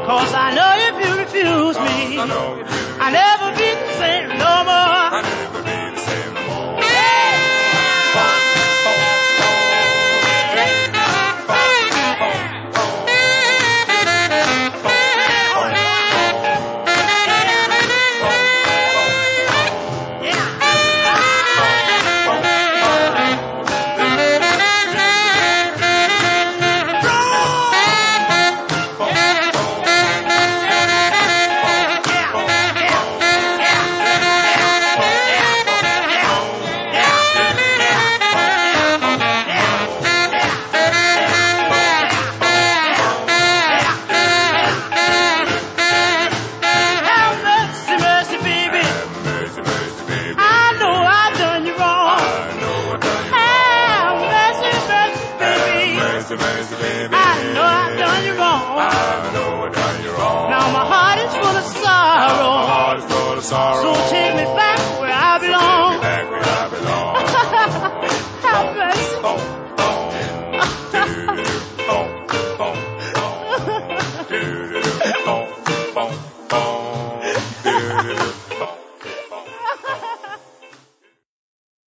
'Cause I know if you refuse me, I'll never be the same no more. I know I've done you wrong. Now my heart is full of sorrow. So take me back where I belong. Have mercy.